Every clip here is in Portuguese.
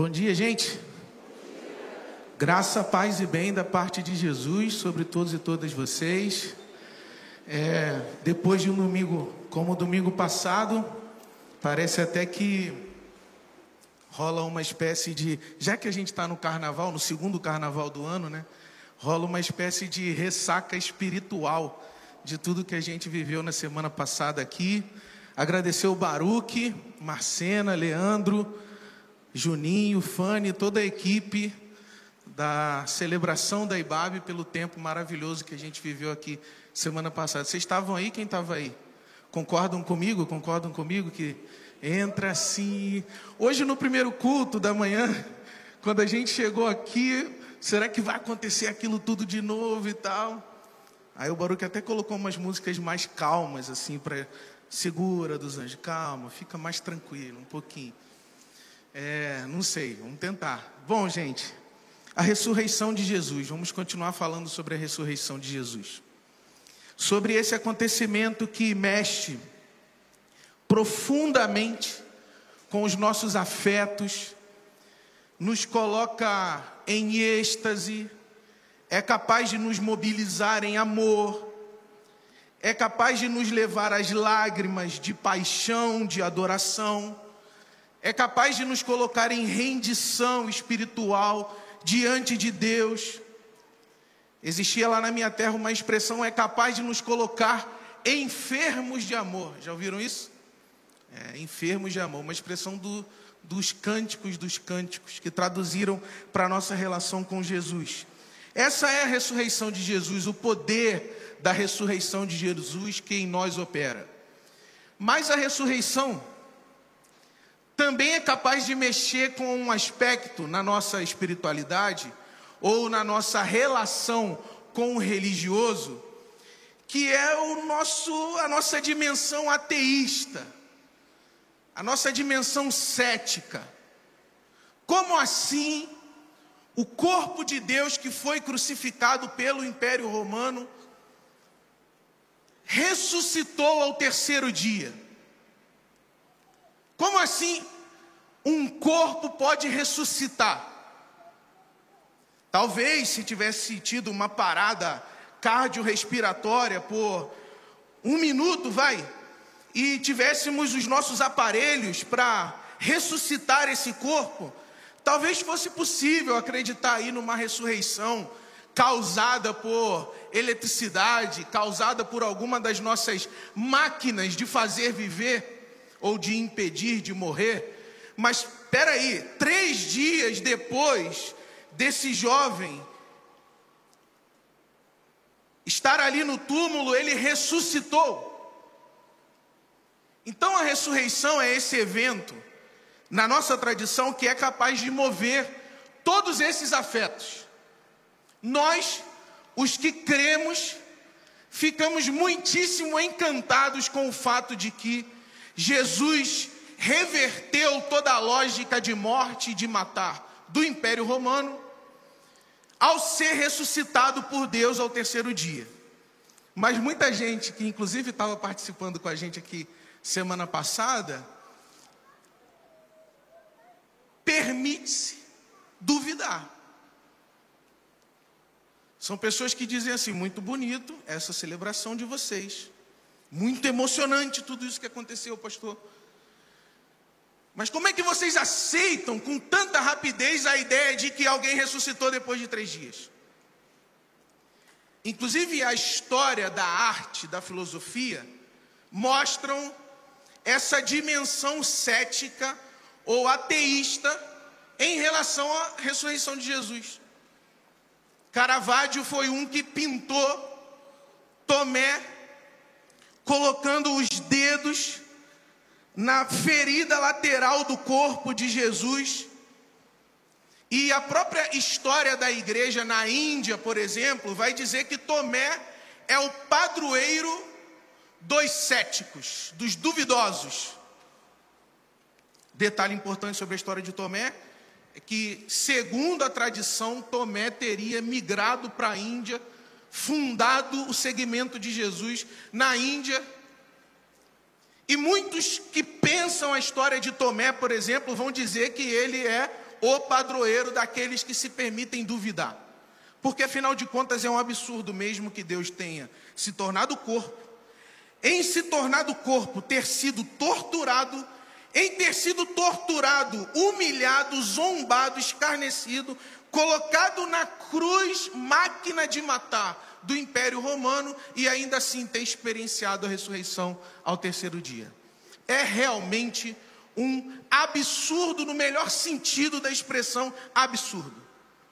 Bom dia, gente. Graça, paz e bem da parte de Jesus sobre todos e todas vocês. Depois de um domingo como o domingo passado, parece até que rola uma espécie de... Já que a gente está no carnaval, no segundo carnaval do ano, né? Rola uma espécie de ressaca espiritual de tudo que a gente viveu na semana passada aqui. Agradecer o Baruque, Marcena, Leandro, Juninho, Fanny, toda a equipe da celebração da IBAB pelo tempo maravilhoso que a gente viveu aqui semana passada. Vocês estavam aí? Quem estava aí? Concordam comigo? Concordam comigo que entra assim... Hoje no primeiro culto da manhã, quando a gente chegou aqui, será que vai acontecer aquilo tudo de novo e tal? Aí o Baruque até colocou umas músicas mais calmas, assim, para... Segura dos anjos, calma, fica mais tranquilo, um pouquinho. Não sei, vamos tentar. Bom, gente, a ressurreição de Jesus. Vamos continuar falando sobre a ressurreição de Jesus. Sobre esse acontecimento que mexe profundamente com os nossos afetos, nos coloca em êxtase, é capaz de nos mobilizar em amor, é capaz de nos levar às lágrimas de paixão, de adoração, é capaz de nos colocar em rendição espiritual diante de Deus. Existia lá na minha terra uma expressão, é capaz de nos colocar enfermos de amor. Já ouviram isso? Enfermos de amor, uma expressão dos cânticos, que traduziram para a nossa relação com Jesus. Essa é a ressurreição de Jesus, o poder da ressurreição de Jesus que em nós opera. Mas a ressurreição também é capaz de mexer com um aspecto na nossa espiritualidade ou na nossa relação com o religioso, que é a nossa dimensão ateísta, a nossa dimensão cética. Como assim o corpo de Deus que foi crucificado pelo Império Romano ressuscitou ao terceiro dia? Como assim um corpo pode ressuscitar? Talvez se tivesse tido uma parada cardiorrespiratória por 1 minuto, e tivéssemos os nossos aparelhos para ressuscitar esse corpo, talvez fosse possível acreditar aí numa ressurreição causada por eletricidade, causada por alguma das nossas máquinas de fazer viver ou de impedir de morrer. Mas espera aí, 3 dias depois desse jovem estar ali no túmulo, ele ressuscitou. Então a ressurreição é esse evento na nossa tradição que é capaz de mover todos esses afetos. Nós, os que cremos, ficamos muitíssimo encantados com o fato de que Jesus reverteu toda a lógica de morte e de matar do Império Romano ao ser ressuscitado por Deus ao terceiro dia. Mas muita gente que inclusive estava participando com a gente aqui semana passada, permite-se duvidar. São pessoas que dizem assim: muito bonito essa celebração de vocês, muito emocionante tudo isso que aconteceu, pastor. Mas como é que vocês aceitam com tanta rapidez a ideia de que alguém ressuscitou depois de 3 dias? Inclusive a história da arte, da filosofia, mostram essa dimensão cética ou ateísta em relação à ressurreição de Jesus. Caravaggio foi um que pintou Tomé colocando os dedos na ferida lateral do corpo de Jesus. E a própria história da igreja na Índia, por exemplo, vai dizer que Tomé é o padroeiro dos céticos, dos duvidosos. Detalhe importante sobre a história de Tomé é que, segundo a tradição, Tomé teria migrado para a Índia, fundado o segmento de Jesus na Índia. E muitos que pensam a história de Tomé, por exemplo, vão dizer que ele é o padroeiro daqueles que se permitem duvidar. Porque afinal de contas é um absurdo mesmo que Deus tenha se tornado corpo, em se tornado corpo, ter sido torturado, em ter sido torturado, humilhado, zombado, escarnecido, colocado na cruz, máquina de matar do Império Romano, e ainda assim ter experienciado a ressurreição ao terceiro dia. É realmente um absurdo, no melhor sentido da expressão absurdo.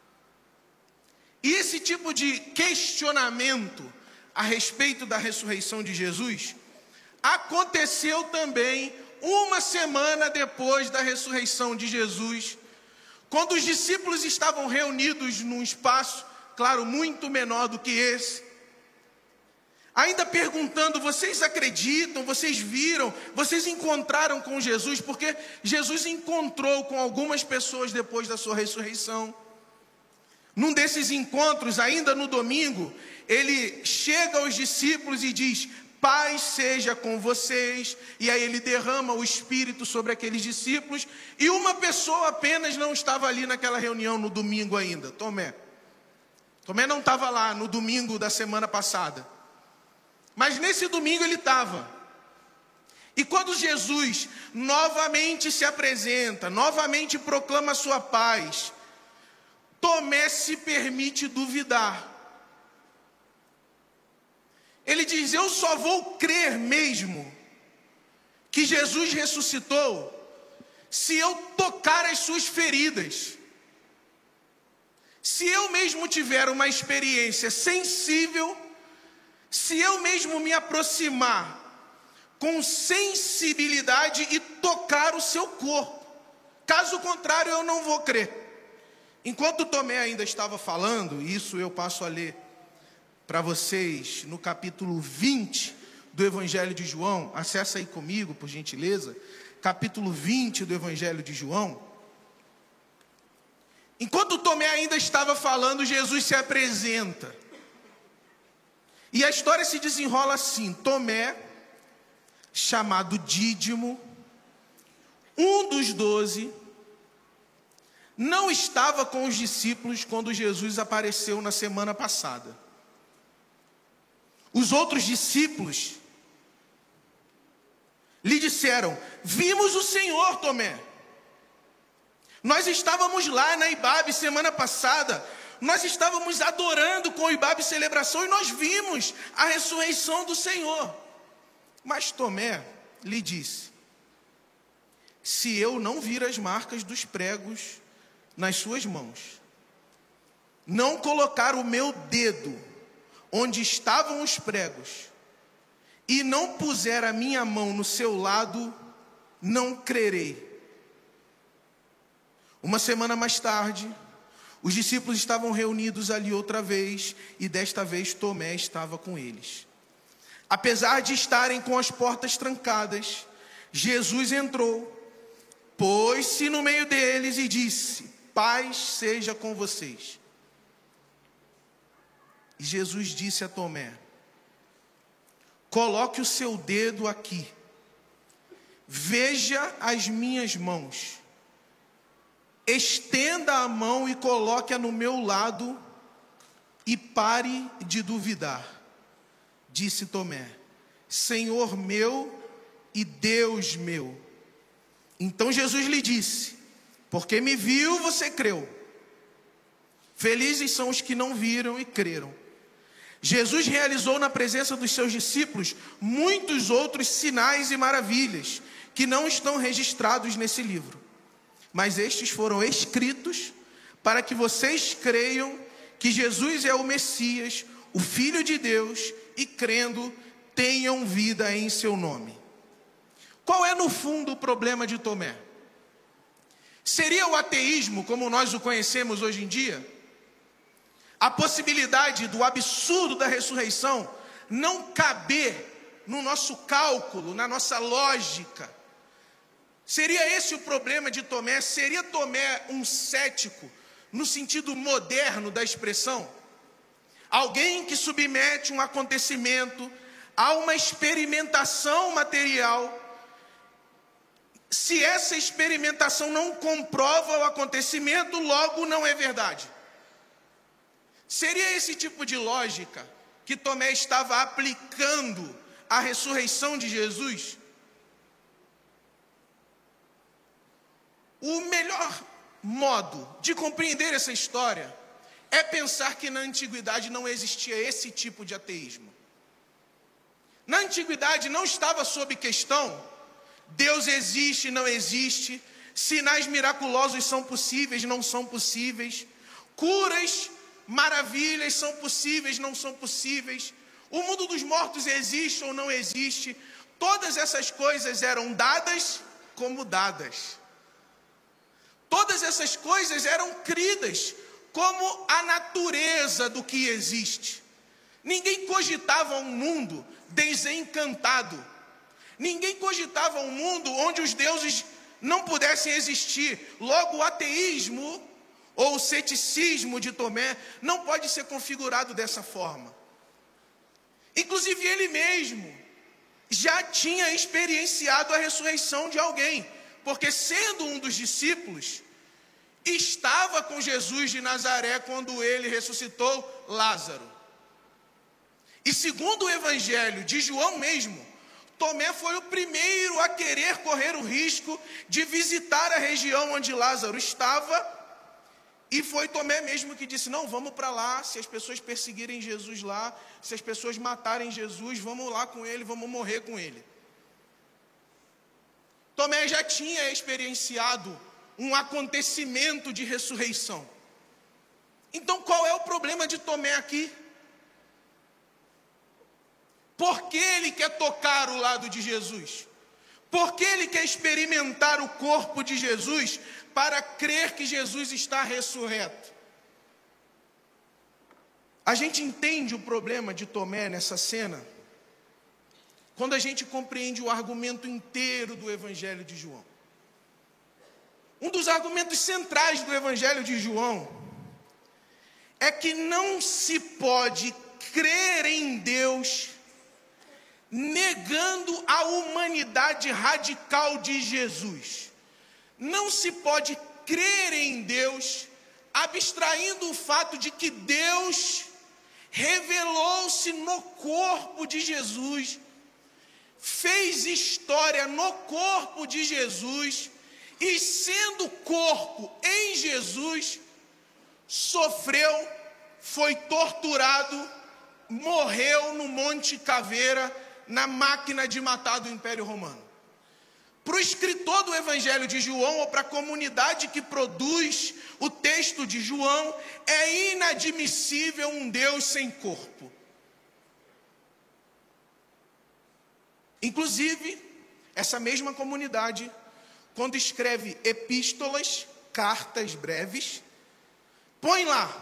E esse tipo de questionamento a respeito da ressurreição de Jesus aconteceu também uma semana depois da ressurreição de Jesus, quando os discípulos estavam reunidos num espaço, claro, muito menor do que esse, ainda perguntando: vocês acreditam, vocês viram, vocês encontraram com Jesus? Porque Jesus encontrou com algumas pessoas depois da sua ressurreição. Num desses encontros, ainda no domingo, ele chega aos discípulos e diz: paz seja com vocês. E aí ele derrama o Espírito sobre aqueles discípulos. E uma pessoa apenas não estava ali naquela reunião no domingo ainda: Tomé. Tomé não estava lá no domingo da semana passada. Mas nesse domingo ele estava. E quando Jesus novamente se apresenta, novamente proclama a sua paz, Tomé se permite duvidar. Ele diz: eu só vou crer mesmo que Jesus ressuscitou se eu tocar as suas feridas. Se eu mesmo tiver uma experiência sensível, se eu mesmo me aproximar com sensibilidade e tocar o seu corpo. Caso contrário, eu não vou crer. Enquanto Tomé ainda estava falando, isso eu passo a ler para vocês no capítulo 20 do Evangelho de João. Acessa aí comigo, por gentileza. Capítulo 20 do Evangelho de João. Enquanto Tomé ainda estava falando, Jesus se apresenta. E a história se desenrola assim: Tomé, chamado Dídimo, um dos 12, não estava com os discípulos quando Jesus apareceu na semana passada. Os outros discípulos lhe disseram: vimos o Senhor, Tomé. Nós estávamos lá na Ibabe semana passada, nós estávamos adorando com o Ibabe Celebração e nós vimos a ressurreição do Senhor. Mas Tomé lhe disse: se eu não vir as marcas dos pregos nas suas mãos, não colocar o meu dedo onde estavam os pregos, e não puser a minha mão no seu lado, não crerei. Uma semana mais tarde, os discípulos estavam reunidos ali outra vez, e desta vez Tomé estava com eles. Apesar de estarem com as portas trancadas, Jesus entrou, pôs-se no meio deles e disse: paz seja com vocês. E Jesus disse a Tomé: coloque o seu dedo aqui, veja as minhas mãos, estenda a mão e coloque-a no meu lado e pare de duvidar. Disse Tomé: Senhor meu e Deus meu. Então Jesus lhe disse: porque me viu, você creu. Felizes são os que não viram e creram. Jesus realizou na presença dos seus discípulos muitos outros sinais e maravilhas que não estão registrados nesse livro. Mas estes foram escritos para que vocês creiam que Jesus é o Messias, o Filho de Deus, e crendo, tenham vida em seu nome. Qual é, no fundo, o problema de Tomé? Seria o ateísmo, como nós o conhecemos hoje em dia? A possibilidade do absurdo da ressurreição não caber no nosso cálculo, na nossa lógica? Seria esse o problema de Tomé? Seria Tomé um cético, no sentido moderno da expressão? Alguém que submete um acontecimento a uma experimentação material Se essa experimentação não comprova o acontecimento, logo não é verdade. Seria esse tipo de lógica que Tomé estava aplicando à ressurreição de Jesus? O melhor modo de compreender essa história é pensar que na antiguidade não existia esse tipo de ateísmo. Na antiguidade não estava sob questão Deus existe, não existe, sinais miraculosos são possíveis, não são possíveis, curas, maravilhas são possíveis, não são possíveis, o mundo dos mortos existe ou não existe. Todas essas coisas eram dadas como dadas. Todas essas coisas eram cridas como a natureza do que existe. Ninguém cogitava um mundo desencantado. Ninguém cogitava um mundo onde os deuses não pudessem existir. Logo, o ateísmo ou o ceticismo de Tomé não pode ser configurado dessa forma. Inclusive, ele mesmo já tinha experienciado a ressurreição de alguém, porque sendo um dos discípulos, estava com Jesus de Nazaré quando ele ressuscitou Lázaro. E segundo o Evangelho de João mesmo, Tomé foi o primeiro a querer correr o risco de visitar a região onde Lázaro estava, e foi Tomé mesmo que disse, não, vamos para lá, se as pessoas perseguirem Jesus lá, se as pessoas matarem Jesus, vamos lá com ele, vamos morrer com ele. Tomé já tinha experienciado um acontecimento de ressurreição. Então qual é o problema de Tomé aqui? Por que ele quer tocar o lado de Jesus? Por que ele quer experimentar o corpo de Jesus para crer que Jesus está ressurreto? A gente entende o problema de Tomé nessa cena quando a gente compreende o argumento inteiro do Evangelho de João. Um dos argumentos centrais do Evangelho de João é que não se pode crer em Deus negando a humanidade radical de Jesus. Não se pode crer em Deus abstraindo o fato de que Deus revelou-se no corpo de Jesus, fez história no corpo de Jesus, e sendo corpo em Jesus, sofreu, foi torturado, morreu no Monte Caveira, na máquina de matar do Império Romano. Para o escritor do Evangelho de João, ou para a comunidade que produz o texto de João, é inadmissível um Deus sem corpo. Inclusive, essa mesma comunidade, quando escreve epístolas, cartas breves, põe lá,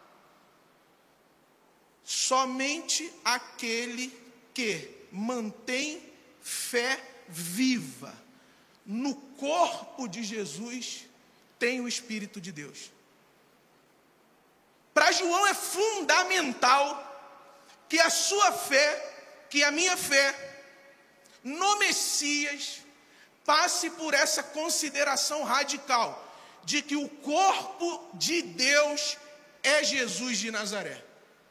somente aquele que mantém fé viva no corpo de Jesus tem o Espírito de Deus. Para João é fundamental que a sua fé, que a minha fé no Messias passe por essa consideração radical de que o corpo de Deus é Jesus de Nazaré.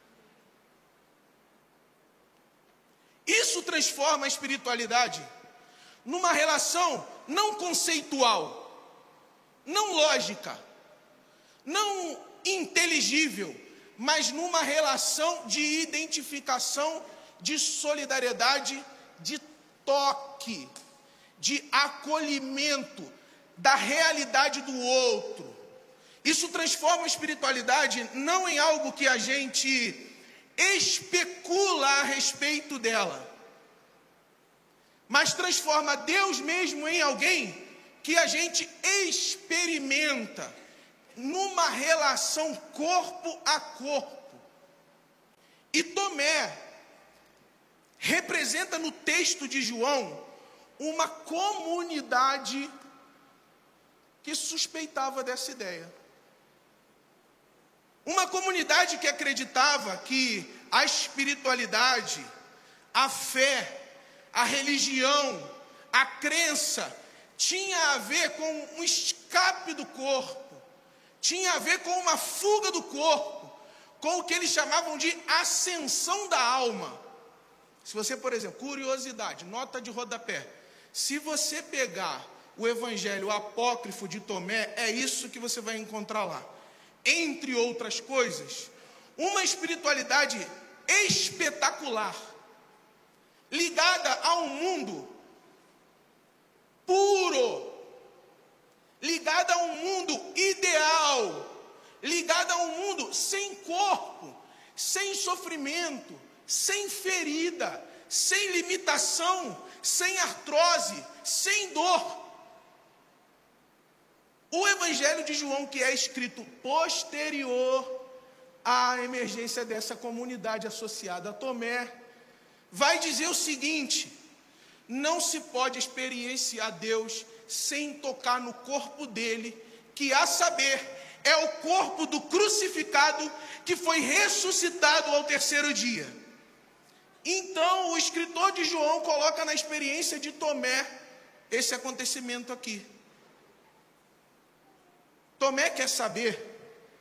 Isso transforma a espiritualidade numa relação não conceitual, não lógica, não inteligível, mas numa relação de identificação, de solidariedade, de toque, de acolhimento da realidade do outro. Isso transforma a espiritualidade não em algo que a gente especula a respeito dela, mas transforma Deus mesmo em alguém que a gente experimenta numa relação corpo a corpo. E Tomé representa no texto de João uma comunidade que suspeitava dessa ideia. Uma comunidade que acreditava que a espiritualidade, a fé, a religião, a crença tinha a ver com um escape do corpo, tinha a ver com uma fuga do corpo, com o que eles chamavam de ascensão da alma. Se você, por exemplo, curiosidade, nota de rodapé, se você pegar o evangelho apócrifo de Tomé, é isso que você vai encontrar lá. Entre outras coisas, uma espiritualidade espetacular, ligada a um mundo puro, ligada a um mundo ideal, ligada a um mundo sem corpo, sem sofrimento, sem ferida, sem limitação, sem artrose, sem dor. O Evangelho de João, que é escrito posterior à emergência dessa comunidade associada a Tomé, vai dizer o seguinte: não se pode experienciar Deus sem tocar no corpo dele, que, a saber, é o corpo do crucificado que foi ressuscitado ao terceiro dia. Então, o escritor de João coloca na experiência de Tomé esse acontecimento aqui. Tomé quer saber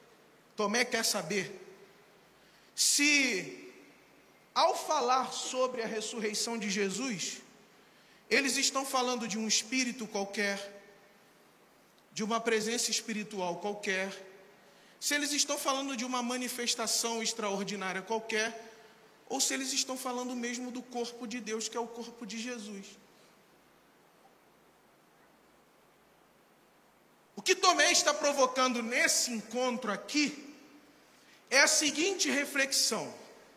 se, ao falar sobre a ressurreição de Jesus, eles estão falando de um espírito qualquer, de uma presença espiritual qualquer, se eles estão falando de uma manifestação extraordinária qualquer, ou se eles estão falando mesmo do corpo de Deus, que é o corpo de Jesus. O que Tomé está provocando nesse encontro aqui é a seguinte reflexão: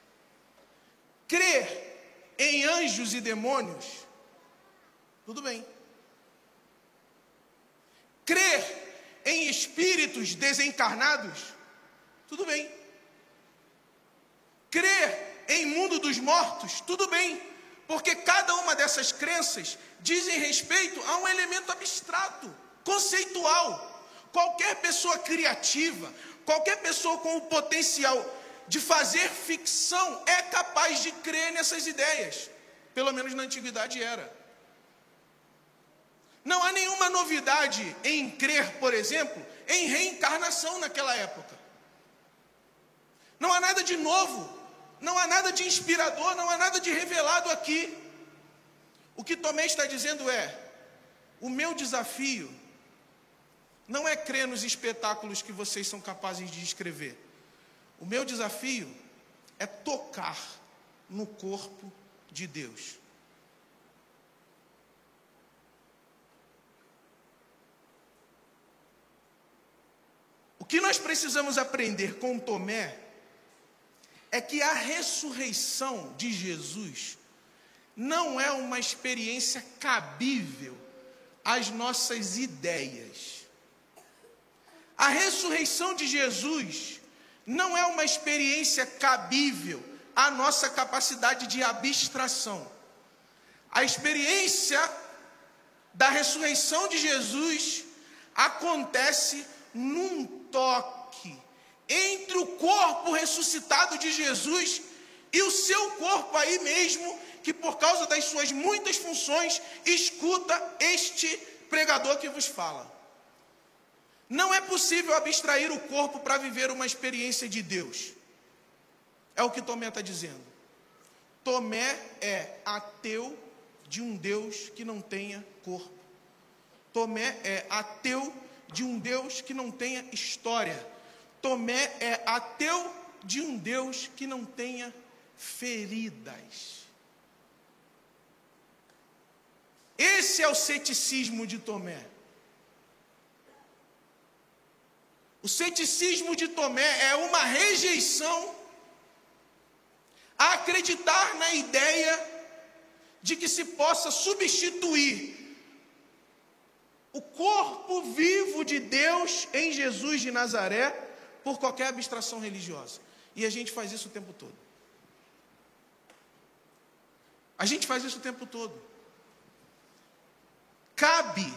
crer em anjos e demônios, tudo bem. Crer em espíritos desencarnados, tudo bem. Crer em mundo dos mortos, tudo bem, porque cada uma dessas crenças dizem respeito a um elemento abstrato, conceitual. Qualquer pessoa criativa, qualquer pessoa com o potencial de fazer ficção é capaz de crer nessas ideias. Pelo menos na antiguidade era. Não há nenhuma novidade em crer, por exemplo, em reencarnação naquela época. Não há nada de novo, não há nada de inspirador, não há nada de revelado aqui. O que Tomé está dizendo é: o meu desafio não é crer nos espetáculos que vocês são capazes de escrever. O meu desafio é tocar no corpo de Deus. O que nós precisamos aprender com Tomé é que a ressurreição de Jesus não é uma experiência cabível às nossas ideias. A ressurreição de Jesus não é uma experiência cabível à nossa capacidade de abstração. A experiência da ressurreição de Jesus acontece num toque entre o corpo ressuscitado de Jesus e o seu corpo aí mesmo, que por causa das suas muitas funções, escuta este pregador que vos fala. Não é possível abstrair o corpo para viver uma experiência de Deus. É o que Tomé está dizendo. Tomé é ateu de um Deus que não tenha corpo. Tomé é ateu de um Deus que não tenha história. Tomé é ateu de um Deus que não tenha feridas. Esse é o ceticismo de Tomé. O ceticismo de Tomé é uma rejeição a acreditar na ideia de que se possa substituir o corpo vivo de Deus em Jesus de Nazaré por qualquer abstração religiosa. E a gente faz isso o tempo todo. A gente faz isso o tempo todo. Cabe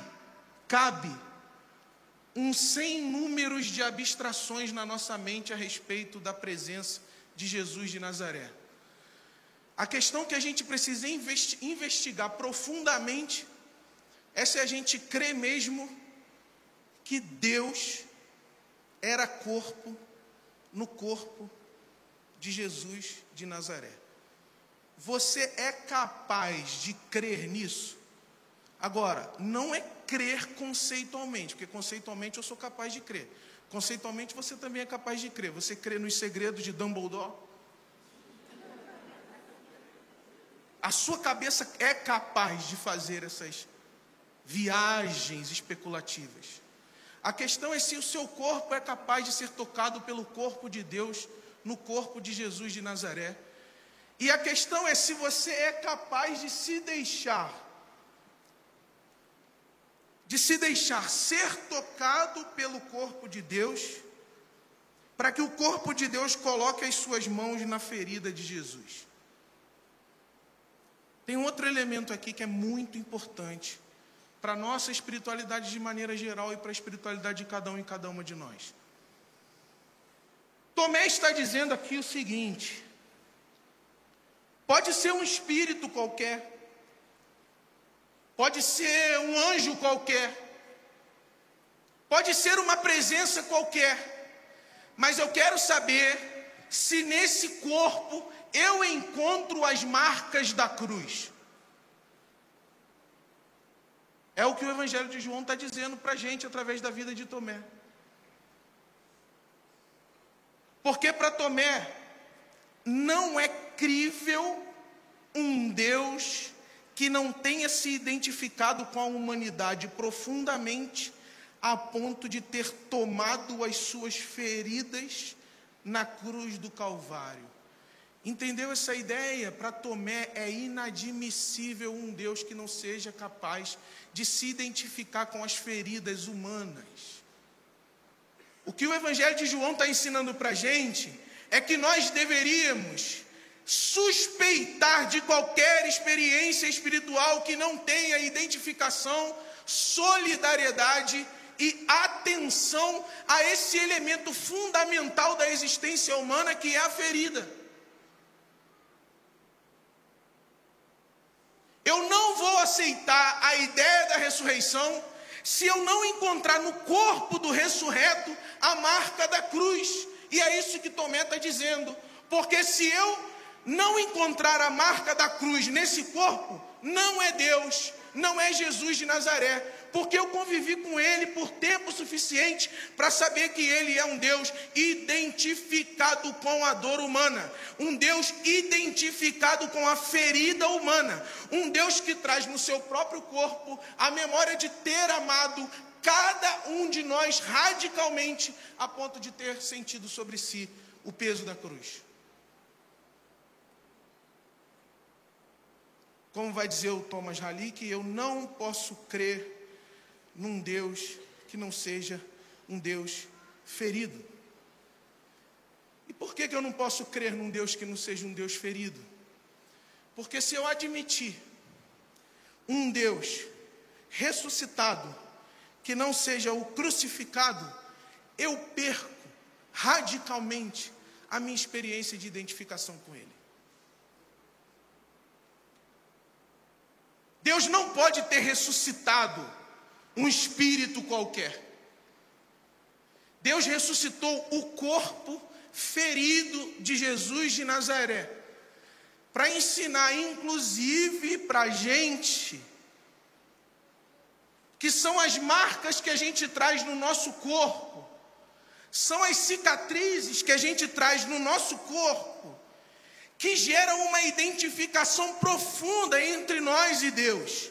um sem números de abstrações na nossa mente a respeito da presença de Jesus de Nazaré. A questão que a gente precisa investigar profundamente Essa é a gente crer mesmo que Deus era corpo no corpo de Jesus de Nazaré. Você é capaz de crer nisso? Agora, não é crer conceitualmente, porque conceitualmente eu sou capaz de crer. Conceitualmente você também é capaz de crer. Você crê nos segredos de Dumbledore? A sua cabeça é capaz de fazer essas viagens especulativas. A questão é se o seu corpo é capaz de ser tocado pelo corpo de Deus no corpo de Jesus de Nazaré. E a questão é se você é capaz de se deixar ser tocado pelo corpo de Deus, para que o corpo de Deus coloque as suas mãos na ferida de Jesus. Tem um outro elemento aqui que é muito importante para a nossa espiritualidade de maneira geral e para a espiritualidade de cada um e cada uma de nós. Tomé está dizendo aqui o seguinte: pode ser um espírito qualquer, pode ser um anjo qualquer, pode ser uma presença qualquer, mas eu quero saber se nesse corpo eu encontro as marcas da cruz. É o que o Evangelho de João está dizendo para a gente através da vida de Tomé. Porque para Tomé não é crível um Deus que não tenha se identificado com a humanidade profundamente a ponto de ter tomado as suas feridas na cruz do Calvário. Entendeu essa ideia? Para Tomé é inadmissível um Deus que não seja capaz de se identificar com as feridas humanas. O que o Evangelho de João está ensinando para a gente é que nós deveríamos suspeitar de qualquer experiência espiritual que não tenha identificação, solidariedade e atenção a esse elemento fundamental da existência humana, que é a ferida. Eu não vou aceitar a ideia da ressurreição se eu não encontrar no corpo do ressurreto a marca da cruz. E é isso que Tomé está dizendo. Porque se eu não encontrar a marca da cruz nesse corpo, não é Deus, não é Jesus de Nazaré. Porque eu convivi com ele por tempo suficiente para saber que ele é um Deus identificado com a dor humana, um Deus identificado com a ferida humana, um Deus que traz no seu próprio corpo a memória de ter amado cada um de nós radicalmente, a ponto de ter sentido sobre si o peso da cruz. Como vai dizer o Thomas Halick, eu não posso crer num Deus que não seja um Deus ferido. E por que eu não posso crer num Deus que não seja um Deus ferido? Porque se eu admitir um Deus ressuscitado que não seja o crucificado, eu perco radicalmente a minha experiência de identificação com ele. Deus não pode ter ressuscitado um espírito qualquer. Deus ressuscitou o corpo ferido de Jesus de Nazaré, para ensinar, inclusive, para a gente, que são as marcas que a gente traz no nosso corpo, são as cicatrizes que a gente traz no nosso corpo, que geram uma identificação profunda entre nós e Deus.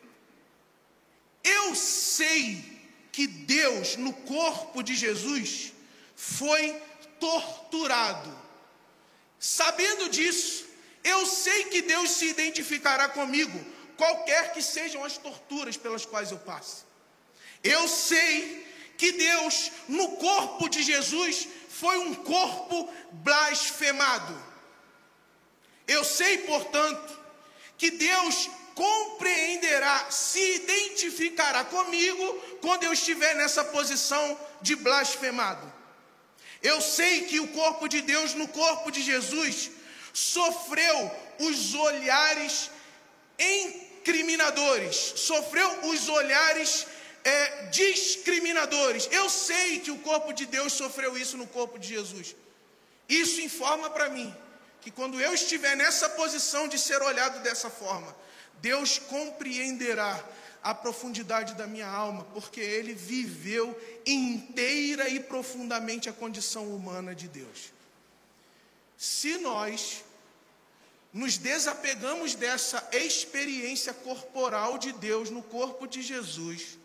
Eu sei que Deus, no corpo de Jesus, foi torturado. Sabendo disso, eu sei que Deus se identificará comigo, qualquer que sejam as torturas pelas quais eu passe. Eu sei que Deus, no corpo de Jesus, foi um corpo blasfemado. Eu sei, portanto, que Deus compreenderá, se identificará comigo quando eu estiver nessa posição de blasfemado. Eu sei que o corpo de Deus no corpo de Jesus sofreu os olhares incriminadores, sofreu os olhares discriminadores. Eu sei que o corpo de Deus sofreu isso no corpo de Jesus. Isso informa para mim que quando eu estiver nessa posição de ser olhado dessa forma, Deus compreenderá a profundidade da minha alma, porque Ele viveu inteira e profundamente a condição humana de Deus. Se nós nos desapegamos dessa experiência corporal de Deus no corpo de Jesus,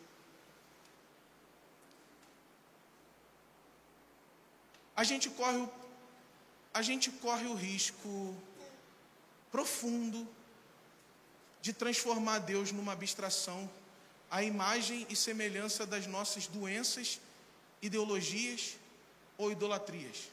a gente corre o risco profundo de transformar Deus numa abstração, à imagem e semelhança das nossas doenças, ideologias ou idolatrias.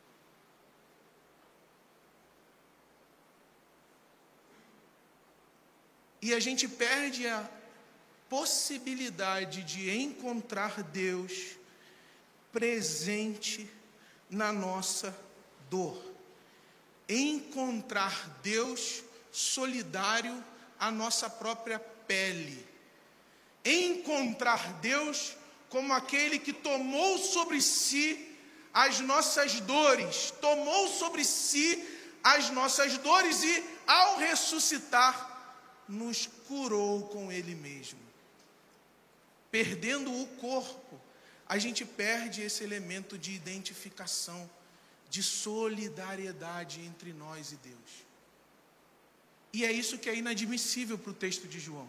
E a gente perde a possibilidade de encontrar Deus presente na nossa dor. Encontrar Deus solidário à nossa própria pele. Encontrar Deus como aquele que tomou sobre si as nossas dores, tomou sobre si as nossas dores e, ao ressuscitar, nos curou com Ele mesmo. Perdendo o corpo, a gente perde esse elemento de identificação, de solidariedade entre nós e Deus. E é isso que é inadmissível para o texto de João.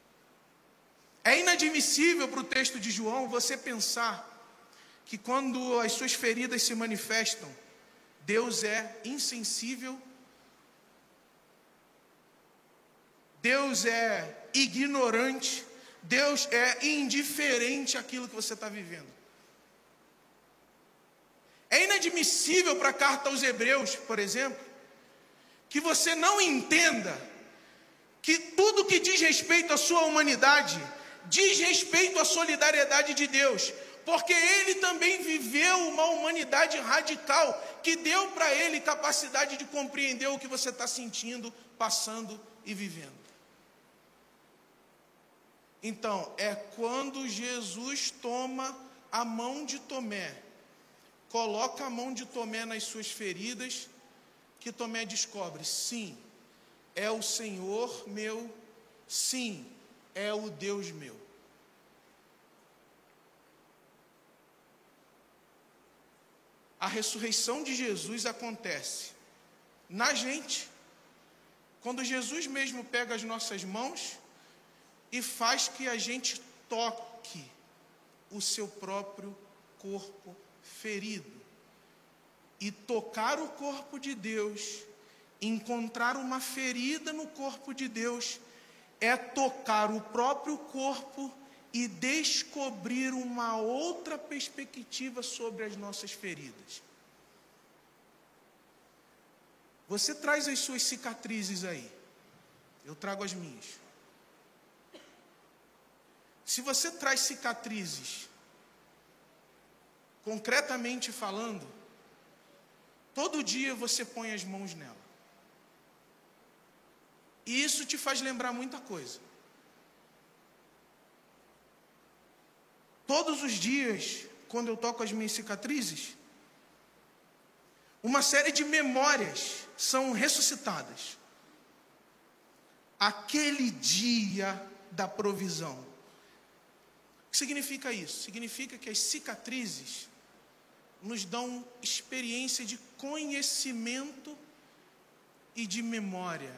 É inadmissível para o texto de João você pensar que quando as suas feridas se manifestam, Deus é insensível, Deus é ignorante, Deus é indiferente àquilo que você está vivendo. É inadmissível para a carta aos Hebreus, por exemplo, que você não entenda que tudo que diz respeito à sua humanidade diz respeito à solidariedade de Deus, porque Ele também viveu uma humanidade radical que deu para Ele capacidade de compreender o que você está sentindo, passando e vivendo. Então, é quando Jesus toma a mão de Tomé, coloca a mão de Tomé nas suas feridas, que Tomé descobre, sim, é o Senhor meu, sim, é o Deus meu. A ressurreição de Jesus acontece na gente, quando Jesus mesmo pega as nossas mãos e faz que a gente toque o seu próprio corpo ferido. E tocar o corpo de Deus, encontrar uma ferida no corpo de Deus, é tocar o próprio corpo e descobrir uma outra perspectiva sobre as nossas feridas. Você traz as suas cicatrizes aí, eu trago as minhas. Se você traz cicatrizes, concretamente falando, todo dia você põe as mãos nela. E isso te faz lembrar muita coisa. Todos os dias, quando eu toco as minhas cicatrizes, uma série de memórias são ressuscitadas. Aquele dia da provisão. O que significa isso? Significa que as cicatrizes nos dão experiência de conhecimento e de memória.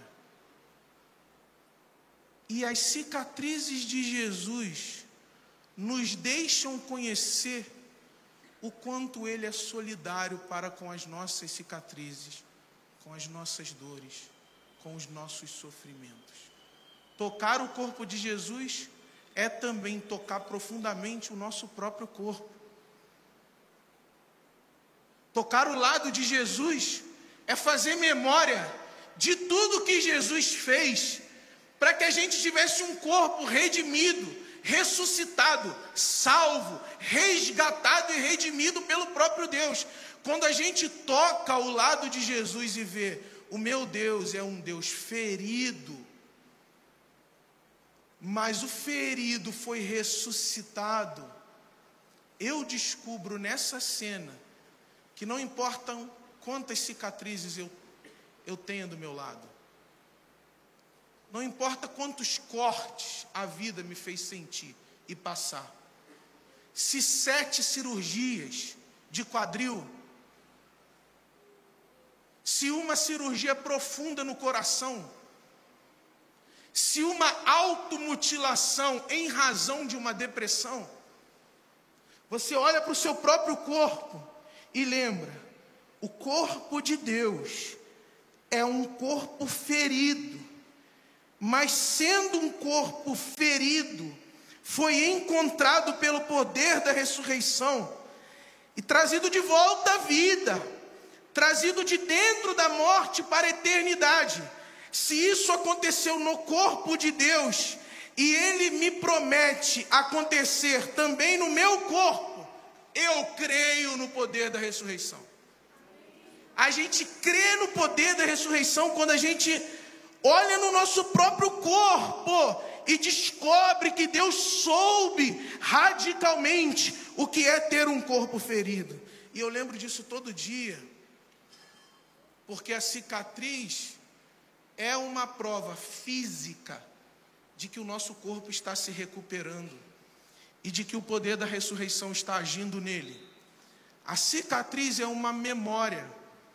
E as cicatrizes de Jesus nos deixam conhecer o quanto Ele é solidário para com as nossas cicatrizes, com as nossas dores, com os nossos sofrimentos. Tocar o corpo de Jesus é também tocar profundamente o nosso próprio corpo. Tocar o lado de Jesus é fazer memória de tudo que Jesus fez para que a gente tivesse um corpo redimido, ressuscitado, salvo, resgatado e redimido pelo próprio Deus. Quando a gente toca o lado de Jesus e vê, o meu Deus é um Deus ferido, mas o ferido foi ressuscitado, eu descubro nessa cena que não importam quantas cicatrizes eu tenha do meu lado, não importa quantos cortes a vida me fez sentir e passar, se 7 cirurgias de quadril, se uma cirurgia profunda no coração, se uma automutilação em razão de uma depressão, você olha para o seu próprio corpo e lembra, o corpo de Deus é um corpo ferido, mas sendo um corpo ferido, foi encontrado pelo poder da ressurreição e trazido de volta à vida, trazido de dentro da morte para a eternidade. Se isso aconteceu no corpo de Deus, e Ele me promete acontecer também no meu corpo, eu creio no poder da ressurreição. A gente crê no poder da ressurreição quando a gente olha no nosso próprio corpo e descobre que Deus soube radicalmente o que é ter um corpo ferido. E eu lembro disso todo dia, porque a cicatriz é uma prova física de que o nosso corpo está se recuperando e de que o poder da ressurreição está agindo nele. A cicatriz é uma memória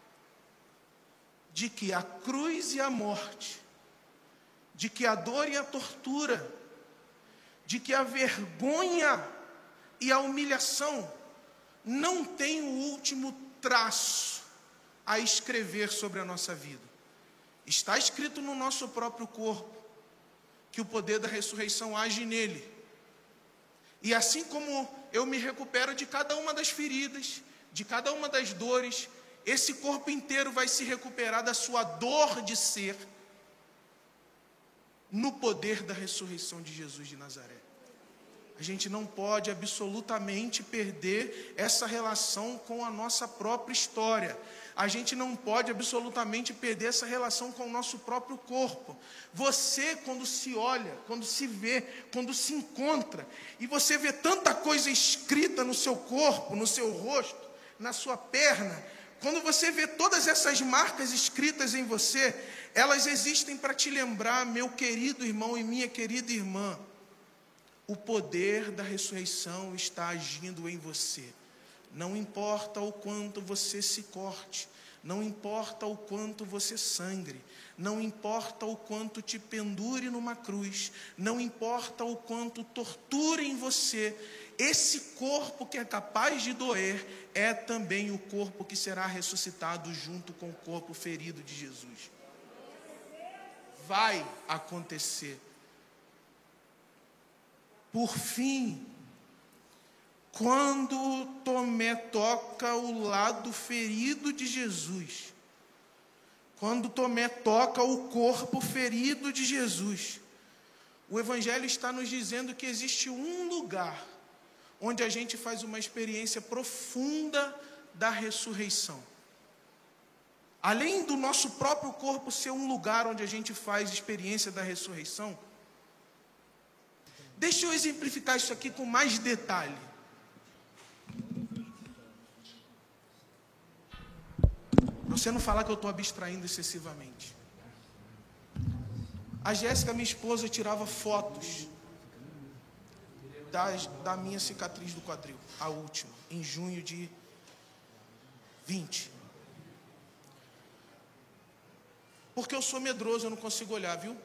de que a cruz e a morte, de que a dor e a tortura, de que a vergonha e a humilhação não tem o último traço a escrever sobre a nossa vida. Está escrito no nosso próprio corpo que o poder da ressurreição age nele. E assim como eu me recupero de cada uma das feridas, de cada uma das dores, esse corpo inteiro vai se recuperar da sua dor de ser no poder da ressurreição de Jesus de Nazaré. A gente não pode absolutamente perder essa relação com a nossa própria história. A gente não pode absolutamente perder essa relação com o nosso próprio corpo. Você, quando se olha, quando se vê, quando se encontra, e você vê tanta coisa escrita no seu corpo, no seu rosto, na sua perna, quando você vê todas essas marcas escritas em você, elas existem para te lembrar, meu querido irmão e minha querida irmã, o poder da ressurreição está agindo em você. Não importa o quanto você se corte, não importa o quanto você sangre, não importa o quanto te pendure numa cruz, não importa o quanto torturem você, esse corpo que é capaz de doer é também o corpo que será ressuscitado junto com o corpo ferido de Jesus. Vai acontecer. Por fim, quando Tomé toca o lado ferido de Jesus, quando Tomé toca o corpo ferido de Jesus, o Evangelho está nos dizendo que existe um lugar onde a gente faz uma experiência profunda da ressurreição. Além do nosso próprio corpo ser um lugar onde a gente faz experiência da ressurreição, deixa eu exemplificar isso aqui com mais detalhe. Para você não falar que eu estou abstraindo excessivamente. A Jéssica, minha esposa, tirava fotos da minha cicatriz do quadril, a última, em junho de 20. Porque eu sou medroso, eu não consigo olhar, viu?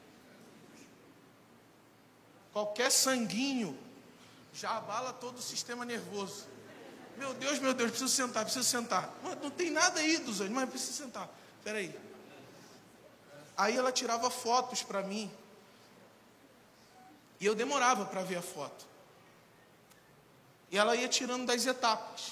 Qualquer sanguinho já abala todo o sistema nervoso. Meu Deus, preciso sentar. Não tem nada aí dos olhos, mas preciso sentar. Espera aí. Aí ela tirava fotos para mim. E eu demorava para ver a foto. E ela ia tirando das etapas.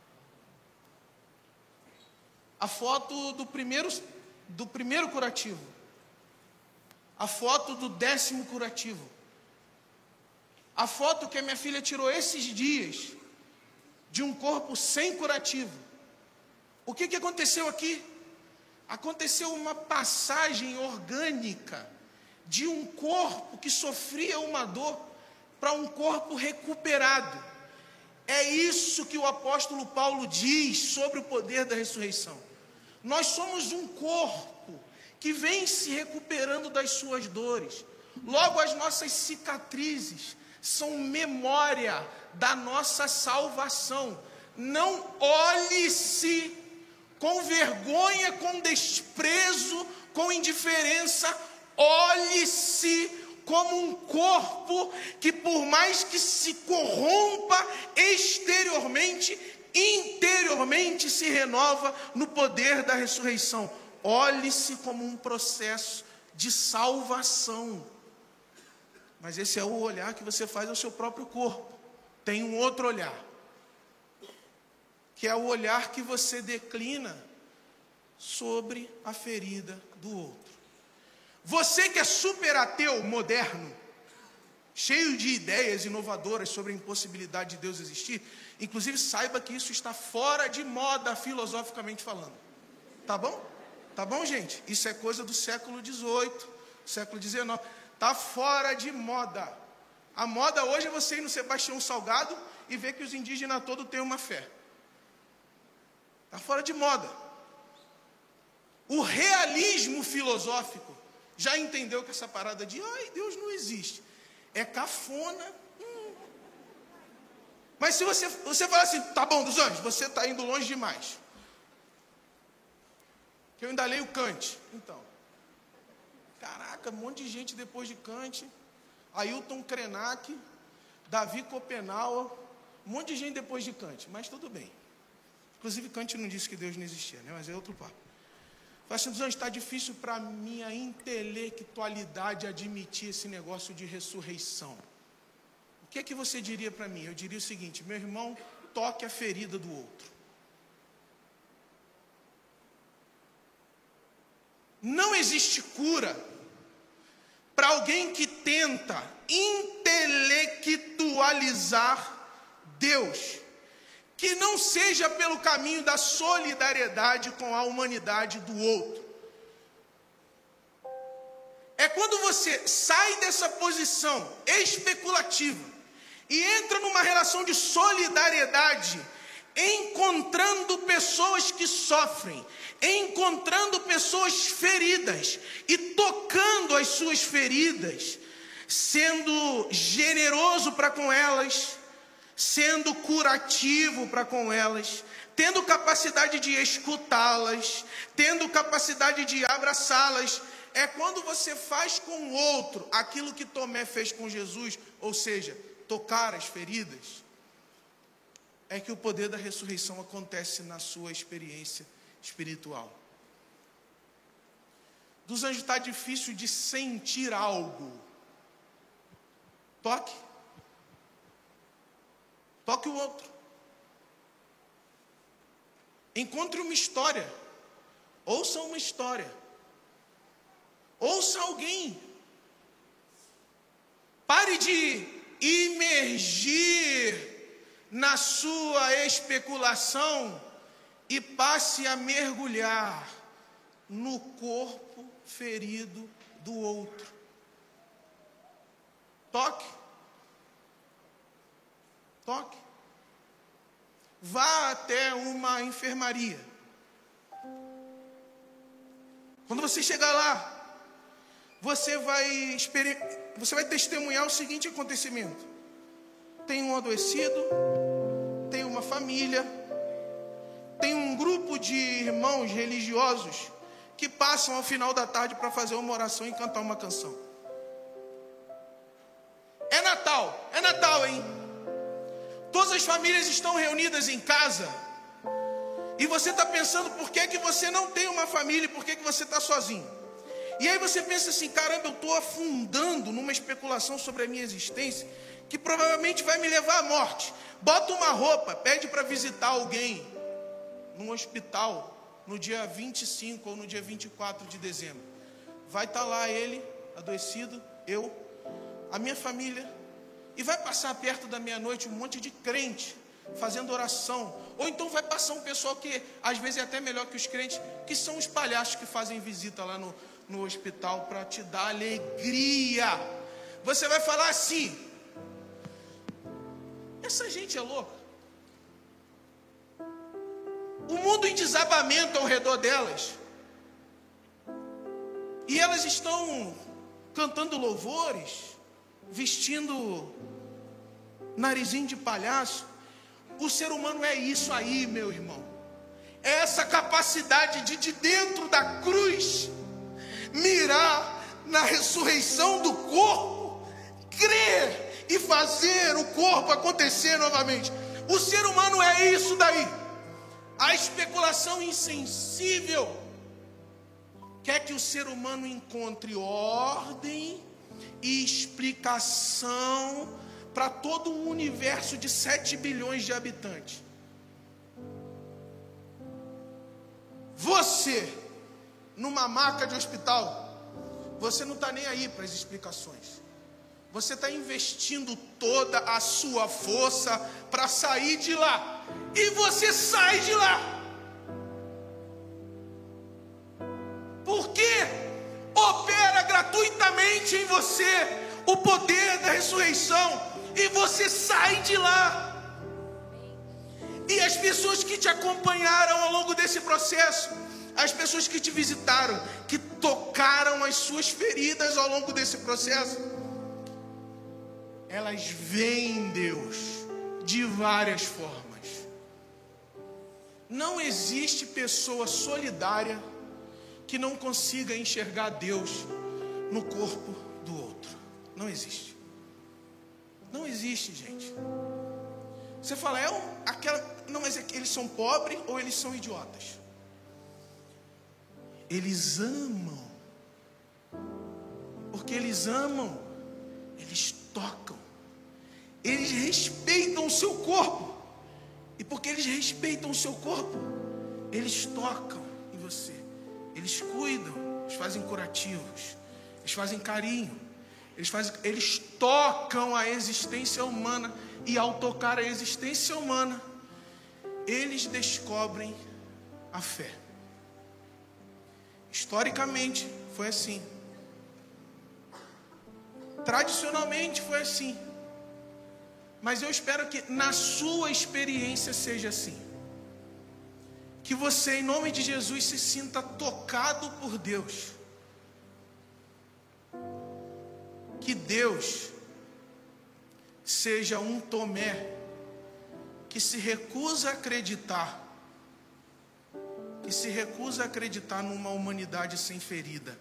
A foto do primeiro curativo. A foto do 10º curativo. A foto que a minha filha tirou esses dias, de um corpo sem curativo. O que aconteceu aqui? Aconteceu uma passagem orgânica de um corpo que sofria uma dor para um corpo recuperado. É isso que o apóstolo Paulo diz sobre o poder da ressurreição. Nós somos um corpo que vem se recuperando das suas dores. Logo, as nossas cicatrizes são memória da nossa salvação. Não olhe-se com vergonha, com desprezo, com indiferença. Olhe-se como um corpo que, por mais que se corrompa exteriormente, interiormente se renova no poder da ressurreição. Olhe-se como um processo de salvação. Mas esse é o olhar que você faz ao seu próprio corpo. Tem um outro olhar, que é o olhar que você declina sobre a ferida do outro. Você que é super ateu moderno, cheio de ideias inovadoras sobre a impossibilidade de Deus existir, inclusive saiba que isso está fora de moda filosoficamente falando. Tá bom? Tá bom, gente? Isso é coisa do século XVIII, século XIX. Tá fora de moda. A moda hoje é você ir no Sebastião Salgado e ver que os indígenas todos têm uma fé. Está fora de moda. O realismo filosófico já entendeu que essa parada de ai, Deus não existe é cafona. Mas se você falar assim, tá bom, dos anjos, você está indo longe demais. Que eu ainda leio Kant. Então, caraca, um monte de gente depois de Kant, Ailton Krenak, Davi Copenau, um monte de gente depois de Kant, mas tudo bem. Inclusive Kant não disse que Deus não existia, né? Mas é outro papo. Fala assim, dos anjos, está difícil para a minha intelectualidade admitir esse negócio de ressurreição. O que é que você diria para mim? Eu diria o seguinte, meu irmão, toque a ferida do outro. Não existe cura para alguém que tenta intelectualizar Deus, que não seja pelo caminho da solidariedade com a humanidade do outro. É quando você sai dessa posição especulativa e entra numa relação de solidariedade, encontrando pessoas que sofrem, encontrando pessoas feridas e tocando as suas feridas, sendo generoso para com elas, sendo curativo para com elas, tendo capacidade de escutá-las, tendo capacidade de abraçá-las. É quando você faz com o outro aquilo que Tomé fez com Jesus, ou seja, tocar as feridas, é que o poder da ressurreição acontece na sua experiência espiritual. Dos anjos está difícil de sentir algo. Toque o outro. Encontre uma história. Ouça uma história. Ouça alguém. Pare de imergir na sua especulação e passe a mergulhar no corpo ferido do outro. Toque. Vá até uma enfermaria. Quando você chegar lá, você vai testemunhar o seguinte acontecimento. Tem um adoecido, tem uma família, tem um grupo de irmãos religiosos que passam ao final da tarde para fazer uma oração e cantar uma canção. É Natal, hein? Todas as famílias estão reunidas em casa e você está pensando por que você não tem uma família e por que você está sozinho. E aí você pensa assim, caramba, eu estou afundando numa especulação sobre a minha existência que provavelmente vai me levar à morte. Bota uma roupa, pede para visitar alguém num hospital no dia 25 ou no dia 24 de dezembro. Vai estar lá ele, adoecido, eu, a minha família, e vai passar perto da meia-noite um monte de crente fazendo oração. Ou então vai passar um pessoal que às vezes é até melhor que os crentes, que são os palhaços que fazem visita lá no hospital para te dar alegria. Você vai falar assim: essa gente é louca. O mundo em desabamento ao redor delas. E elas estão cantando louvores, vestindo narizinho de palhaço. O ser humano é isso aí, meu irmão. É essa capacidade de dentro da cruz, mirar na ressurreição do corpo, crer e fazer o corpo acontecer novamente. O ser humano é isso daí. A especulação insensível quer que o ser humano encontre ordem e explicação para todo um universo de 7 bilhões de habitantes. Você, numa maca de hospital, você não está nem aí para as explicações. Você está investindo toda a sua força para sair de lá. E você sai de lá. Porque opera gratuitamente em você o poder da ressurreição. E você sai de lá. E as pessoas que te acompanharam ao longo desse processo, as pessoas que te visitaram, que tocaram as suas feridas ao longo desse processo, elas veem Deus de várias formas. Não existe pessoa solidária que não consiga enxergar Deus no corpo do outro. Não existe. Não existe, gente. Você fala, não, mas eles são pobres ou eles são idiotas? Eles amam. Porque eles amam, eles tocam. Eles respeitam o seu corpo. E porque eles respeitam o seu corpo, eles tocam em você. Eles cuidam, eles fazem curativos, eles fazem carinho, eles tocam a existência humana. E ao tocar a existência humana, eles descobrem a fé. Historicamente foi assim. Tradicionalmente foi assim. Mas eu espero que na sua experiência seja assim. Que você, em nome de Jesus, se sinta tocado por Deus. Que Deus seja um Tomé que se recusa a acreditar. Que se recusa a acreditar numa humanidade sem ferida.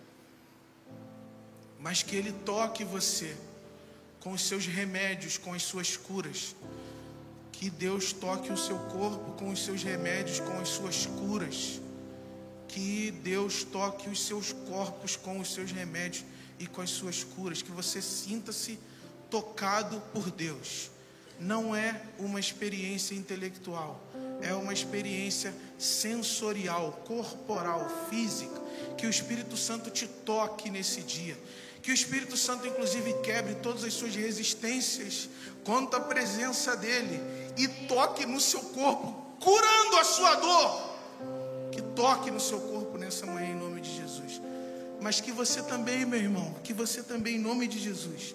Mas que Ele toque você com os seus remédios, com as suas curas. Que Deus toque o seu corpo com os seus remédios, com as suas curas. Que Deus toque os seus corpos com os seus remédios e com as suas curas. Que você sinta-se tocado por Deus. Não é uma experiência intelectual, é uma experiência sensorial, corporal, física. Que o Espírito Santo te toque nesse dia. Que o Espírito Santo, inclusive, quebre todas as suas resistências contra a presença dEle e toque no seu corpo, curando a sua dor. Que toque no seu corpo nessa manhã, em nome de Jesus. Mas que você também, meu irmão, que você também, em nome de Jesus,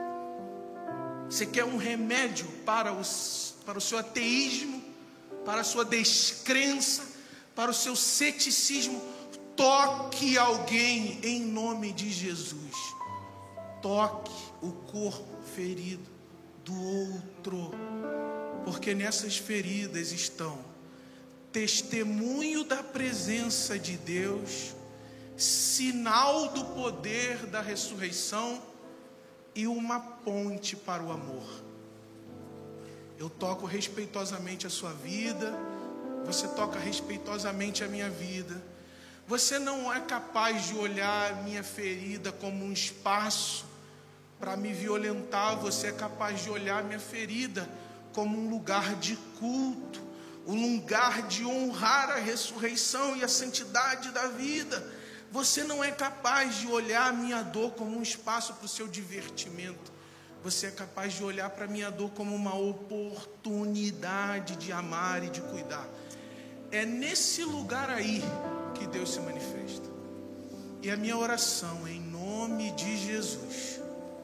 você quer um remédio para o seu ateísmo, para a sua descrença, para o seu ceticismo, toque alguém em nome de Jesus. Toque o corpo ferido do outro, porque nessas feridas estão testemunho da presença de Deus, sinal do poder da ressurreição e uma ponte para o amor. Eu toco respeitosamente a sua vida, você toca respeitosamente a minha vida. Você não é capaz de olhar a minha ferida como um espaço para me violentar. Você é capaz de olhar a minha ferida como um lugar de culto, um lugar de honrar a ressurreição e a santidade da vida. Você não é capaz de olhar a minha dor como um espaço para o seu divertimento. Você é capaz de olhar para a minha dor como uma oportunidade de amar e de cuidar. É nesse lugar aí que Deus se manifesta. E a minha oração, em nome de Jesus,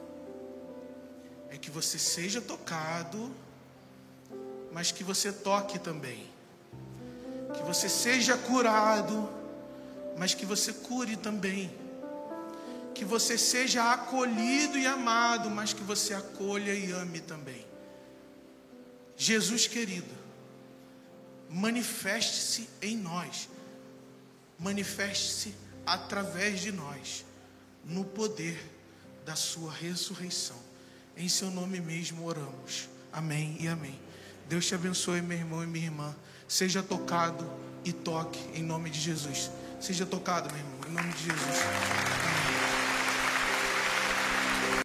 é que você seja tocado, mas que você toque também. Que você seja curado, mas que você cure também. Que você seja acolhido e amado, mas que você acolha e ame também. Jesus querido, manifeste-se em nós. Manifeste-se através de nós, no poder da sua ressurreição. Em seu nome mesmo oramos. Amém e amém. Deus te abençoe, meu irmão e minha irmã. Seja tocado e toque em nome de Jesus. Seja tocado, meu irmão, em nome de Jesus. Amém.